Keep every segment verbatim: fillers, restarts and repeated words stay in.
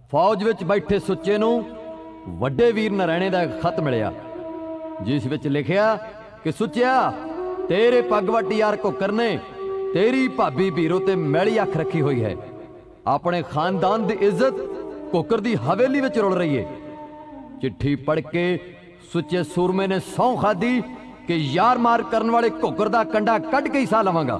फौज विच बैठे सुच्चे नूं वड्डे वीर नरैणे दा एक खत मिलिया, जिस विच लिखिया कि सुच्चिया, तेरे पगवट यार घुक्कर ने तेरी भाभी भीरो ते मैली अख रखी हुई है। अपने खानदान दी इज्जत घुक्कर दी हवेली विच रुल रही है। चिट्ठी पढ़ के सुच्चे सूरमे ने सौं खाधी कि यार मार करने वाले घुक्कर दा कंडा कट के ही साह लवांगा।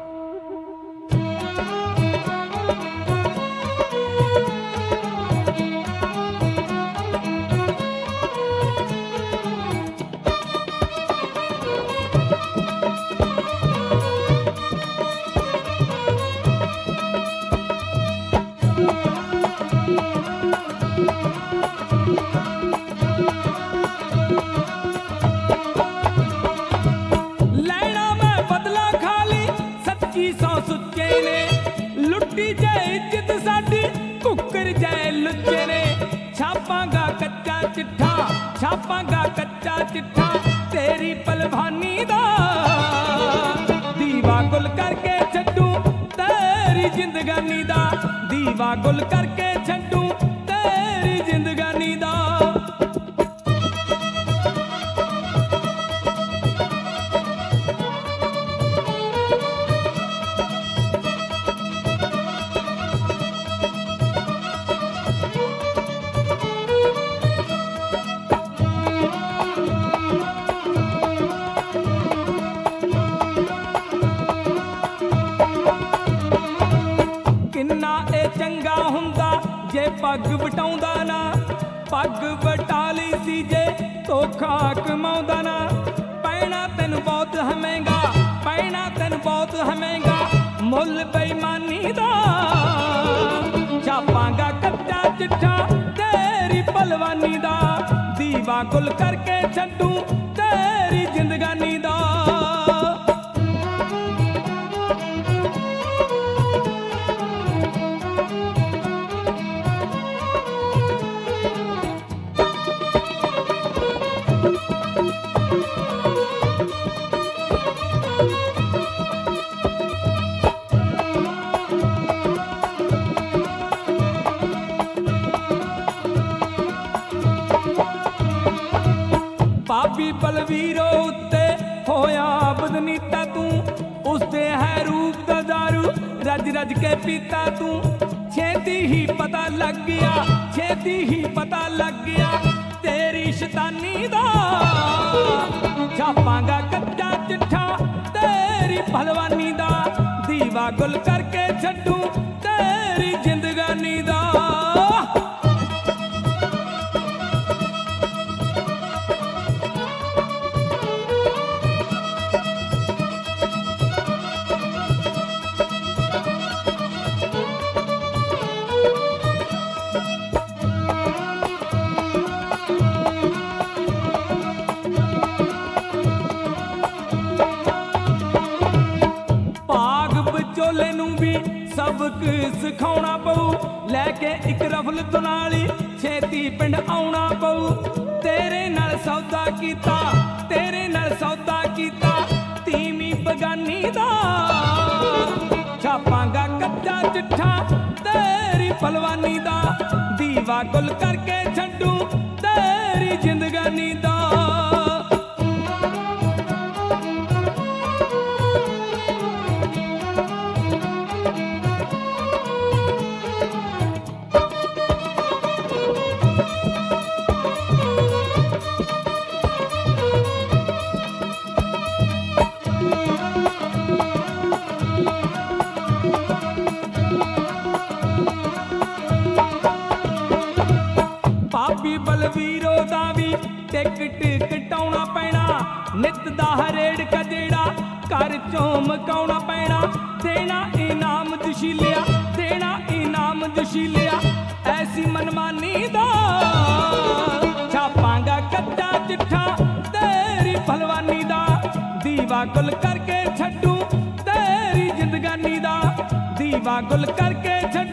छापांगा कच्चा चिट्ठा तेरी पलवानी दा, दीवा गुल करके छड्डू तेरी जिंदगानी दा, दीवा गुल करके छड्डू तेरी जिंदगानी दा। पग वटाउंदा ना, पग वटा लई सी जे धोखा कमाउंदा ना, पैना तैनू बहुत है महंगा, पैना तैनू बहुत है महंगा मुल बेईमानी दा। छापांगा कच्चा चिट्ठा तेरी पलवानी दा, दीवा गुल करके छड्डू तेरी जिंदगानी दा। भाभी बलवीरो उत्ते होया बदनीता तू, उसदे है रूप दा दारू रज रज के पीता तू। छेती ही पता लग गया, छेती ही पता लग गया तेरी शैतानी दा। छापांगा कच्चा चिट्ठा तेरी पहलवानी दा, दीवा गुल करके छड्डू तेरी जिंदगानी दा। सबक सिखाउणा पऊ, लैके इक रफल दुनाली छेती पिंड आउणा पऊ। तेरे नाल सौदा कीता, तेरे नाल सौदा कीता तीमी बगानी दा। छापांगा कच्चा चिट्ठा तेरी पलवानी दा, दीवा गुल करके छड्डू तेरी जिंदगानी दा। बलवीरो दा भी टिकट कटाउणा पैना, नित दा हरेड़ का जेड़ा घर चों मकाउणा पैना। देना इनाम दुशीलिया, देना इनाम दुशीलिया ऐसी मनमानी दा। छापांगा कच्चा चिट्ठा तेरी पहलवानी दा, दीवा गुल करके छड्डू तेरी जिंदगानी दा, दीवा गुल करके छड्डू